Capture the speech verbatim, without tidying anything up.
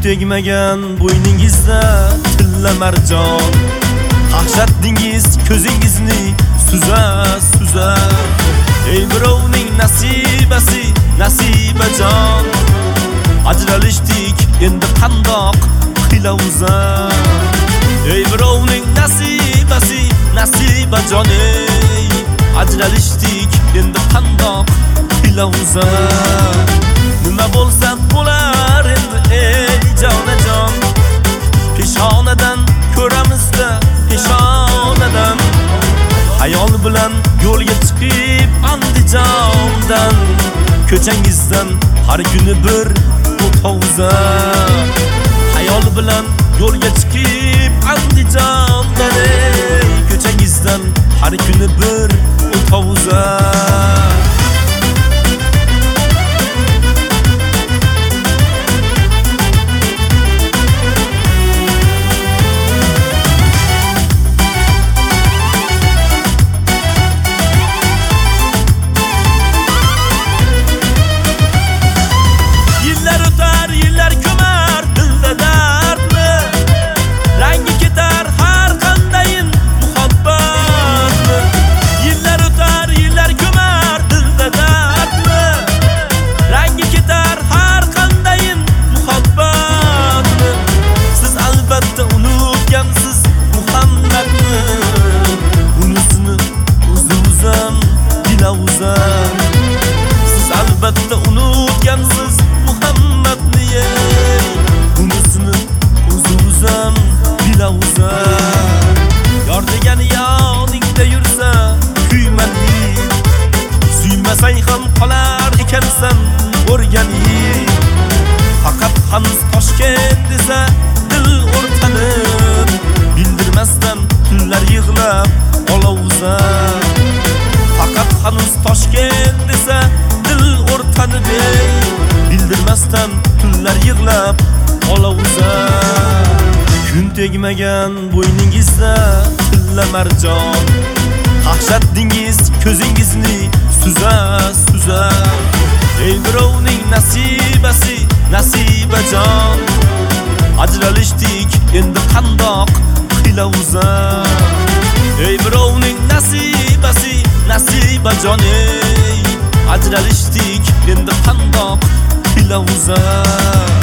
tegmagan bo'yningizda tilla marjon, qaqshatdingiz ko'zingizni suza suza. Ey birovning nasibasi nasibajon, ajralishdik endi qandoq qilavuza. Ey birovning nasibasi nasibajon, ey ajralishdik endi qandoq qilavuza. Nima bo'lsa bo'lar endi ey jonajon, peshonadan ko'ramizda peshonadan. Hayol bilan yo'lga chiqib Andijondan, ko'changizdan har kuni bir o'tovza. Hayol bilan yo'lga chiqib Andijondan, ey ko'changizdan har kuni bir o'tovza. Siz albatta unutgansiz Muhammadni, ey unisini o'zingizam bilavuzam. Yor degani yoningda yursa kuymanli, suymasang ham qolar ekansan o'rganib. Faqat hanuz Toshkent desa dil o'rtanib, bildirmasdan tunlar yig'lab olovuzam. Faqat hanuz Toshkent desa dil o'rtanib, ey bildirmasdan tunlar yig'lab olovza. Kun tegmagan bo'yningizda tilla marjon, qaqshatdingiz ko'zingizni suza suza. Ey birovning nasibasi nasibajon, ajralishdik endi qandoq qilavuza. Ey birovning nasibasi nasibajon, ey ajralishdik endi qandoq qilavuza.